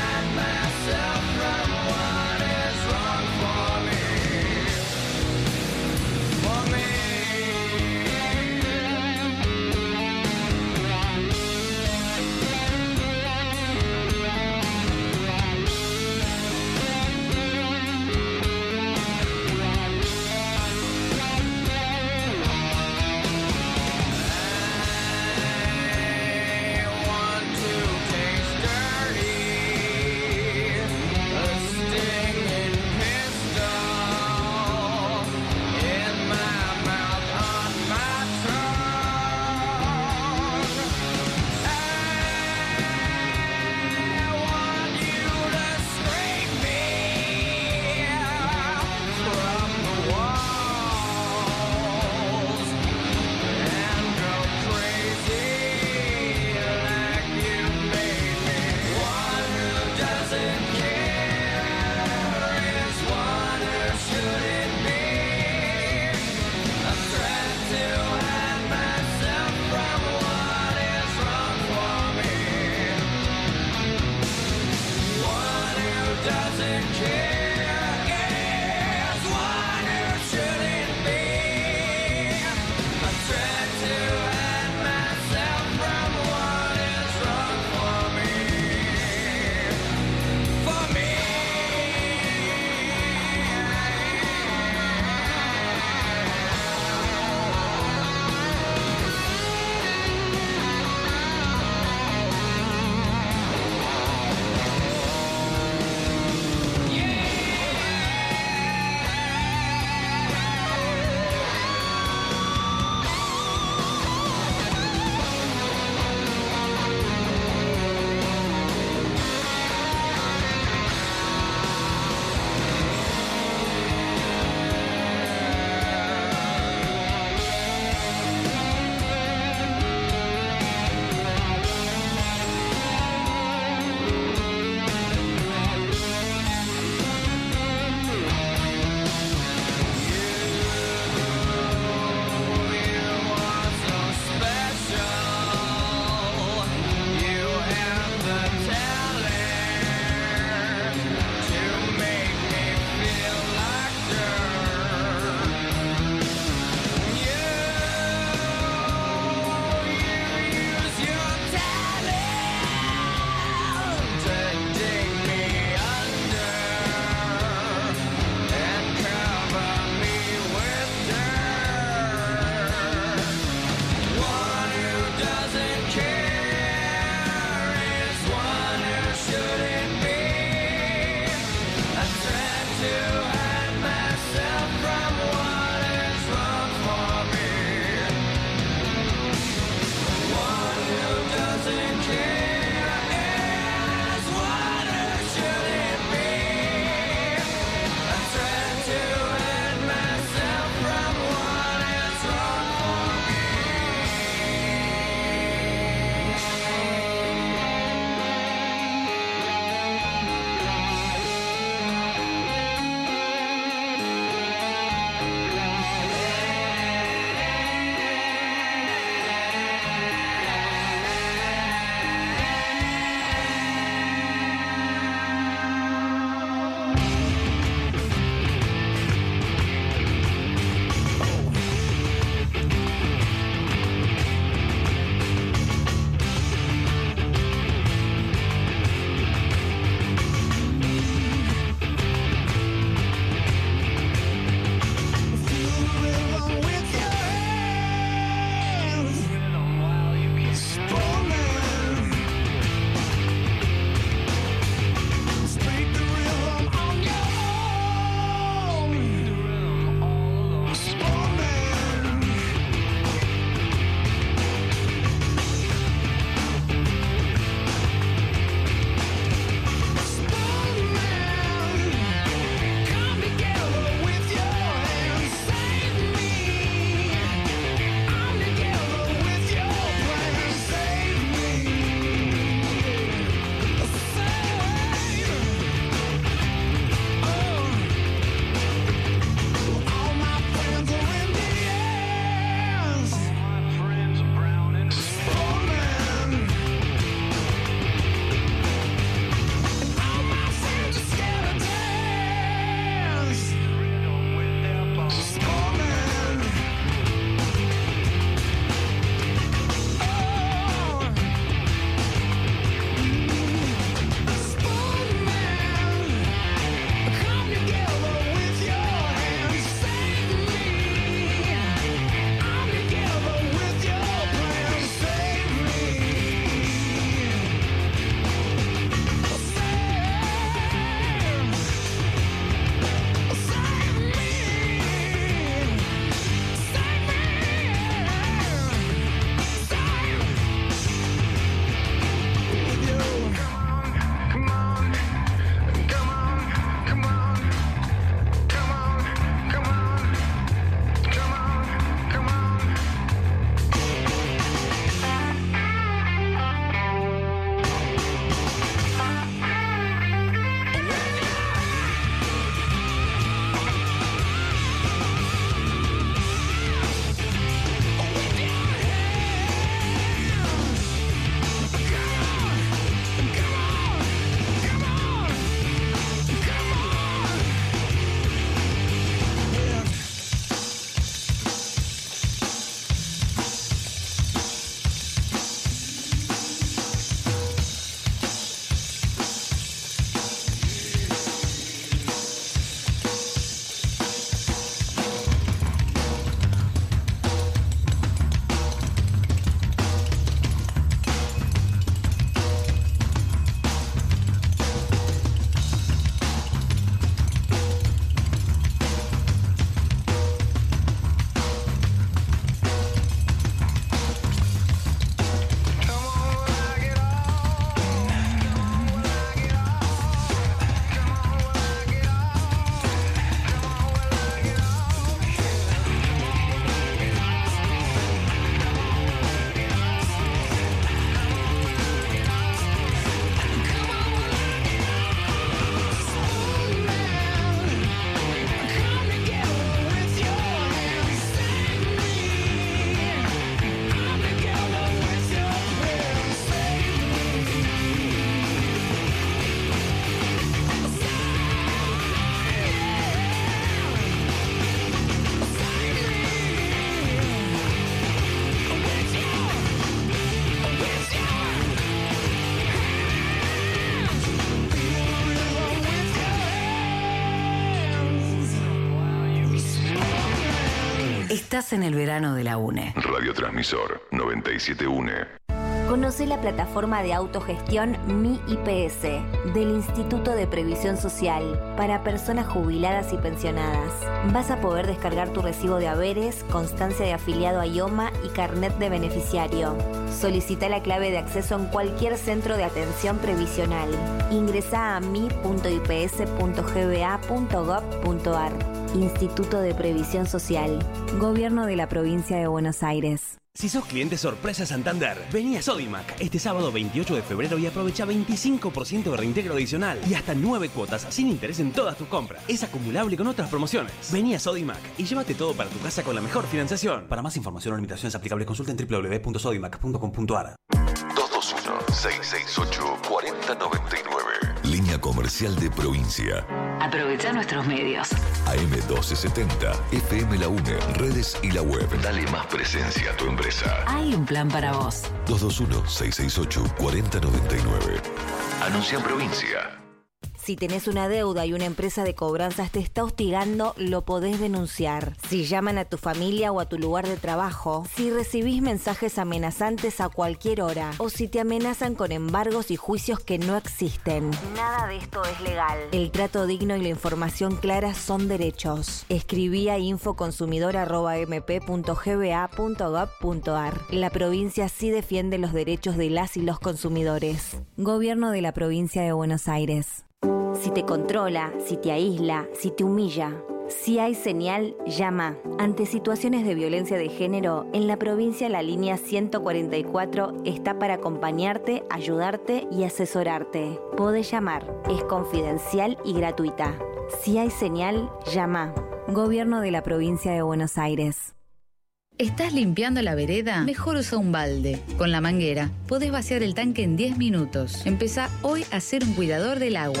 Estás en el verano de la UNE. Radiotransmisor noventa y siete UNE. Conoce la plataforma de autogestión Mi I P S del Instituto de Previsión Social para personas jubiladas y pensionadas. Vas a poder descargar tu recibo de haberes, constancia de afiliado a IOMA y carnet de beneficiario. Solicita la clave de acceso en cualquier centro de atención previsional. Ingresa a mi punto i p s punto g b a punto gov punto a r. Instituto de Previsión Social. Gobierno de la Provincia de Buenos Aires. Si sos cliente sorpresa Santander, vení a Sodimac este sábado veintiocho de febrero y aprovecha veinticinco por ciento de reintegro adicional y hasta nueve cuotas sin interés en todas tus compras. Es acumulable con otras promociones. Vení a Sodimac y llévate todo para tu casa con la mejor financiación. Para más información o limitaciones aplicables, consulta en w w w punto sodimac punto com punto a r. dos dos uno, seis seis ocho, cuatro cero nueve nueve. Línea comercial de provincia. Aprovecha nuestros medios. A M doce setenta, F M La UNE, redes y la web. Dale más presencia a tu empresa. Hay un plan para vos. dos dos uno, seis seis ocho, cuatro cero nueve nueve. Anuncia en provincia. Si tenés una deuda y una empresa de cobranzas te está hostigando, lo podés denunciar. Si llaman a tu familia o a tu lugar de trabajo, si recibís mensajes amenazantes a cualquier hora, o si te amenazan con embargos y juicios que no existen. Nada de esto es legal. El trato digno y la información clara son derechos. Escribí a infoconsumidor arroba m p punto g b a punto gov punto a r. La provincia sí defiende los derechos de las y los consumidores. Gobierno de la Provincia de Buenos Aires. Si te controla, si te aísla, si te humilla, si hay señal, llama. Ante situaciones de violencia de género, en la provincia la línea ciento cuarenta y cuatro está para acompañarte, ayudarte y asesorarte. Podés llamar, es confidencial y gratuita. Si hay señal, llama. Gobierno de la Provincia de Buenos Aires. ¿Estás limpiando la vereda? Mejor usa un balde. Con la manguera podés vaciar el tanque en diez minutos. Empezá hoy a ser un cuidador del agua.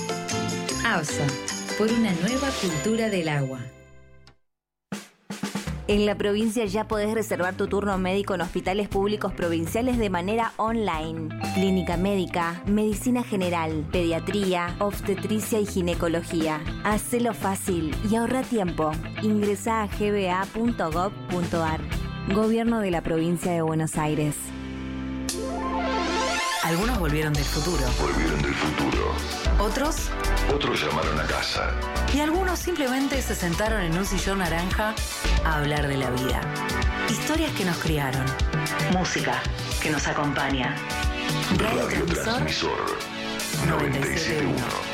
ABSA, por una nueva cultura del agua. En la provincia ya podés reservar tu turno médico en hospitales públicos provinciales de manera online. Clínica médica, medicina general, pediatría, obstetricia y ginecología. Hacelo fácil y ahorra tiempo. Ingresá a g b a punto gov punto a r. Gobierno de la Provincia de Buenos Aires. Algunos volvieron del futuro. Volvieron del futuro. Otros. Otros llamaron a casa. Y algunos simplemente se sentaron en un sillón naranja a hablar de la vida. Historias que nos criaron. Música que nos acompaña. Radio Transmisor noventa y siete punto uno.